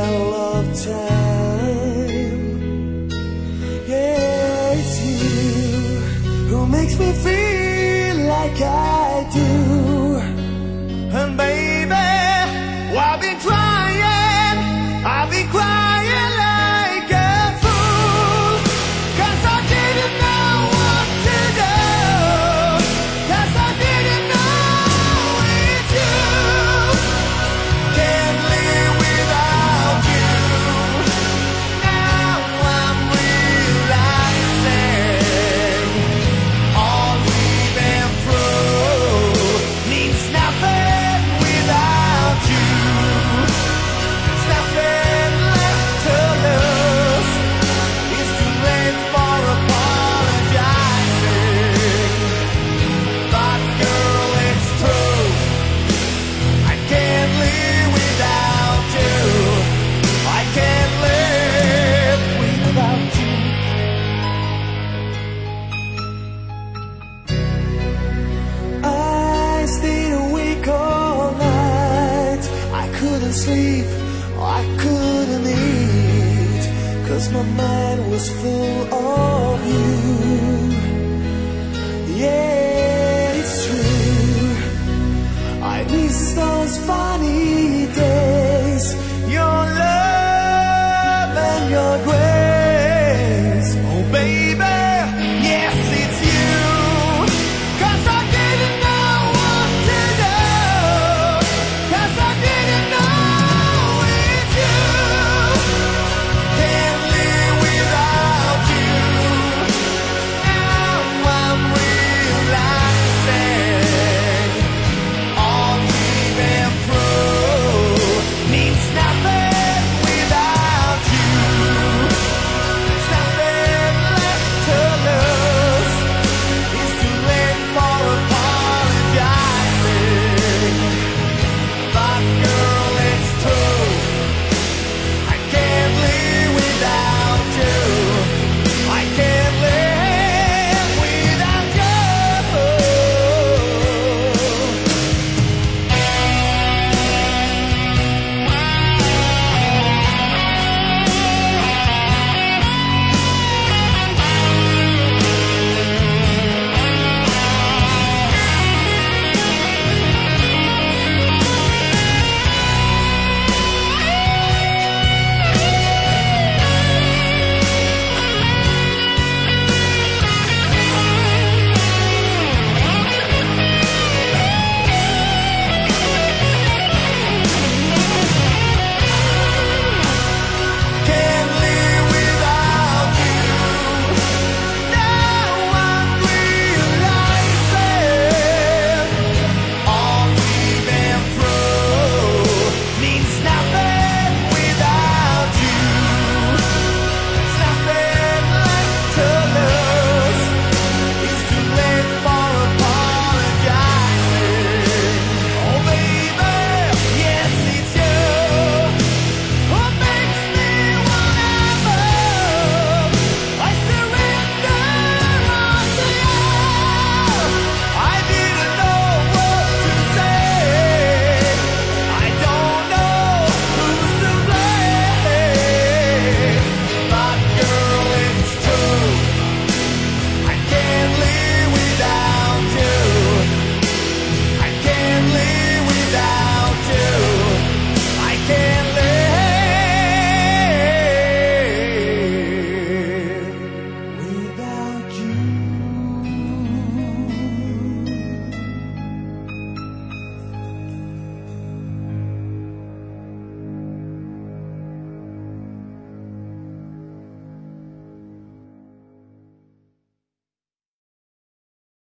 love time. Yeah, it's you who makes me feel like I do. And baby, I've been trying, I've been crying like a fool, 'cause I didn't know what to do, 'cause I didn't know it's you. Can't live without you. Now I'm realizing all we've been through means nothing without you. There's nothing left to lose. It's too late for apologizing. But girl, it's true. I can't live without you. I can't live without you. I stayed awake all night. I couldn't sleep, I couldn't eat, 'cause my mind was full of you. Yeah, it's true. I miss those funny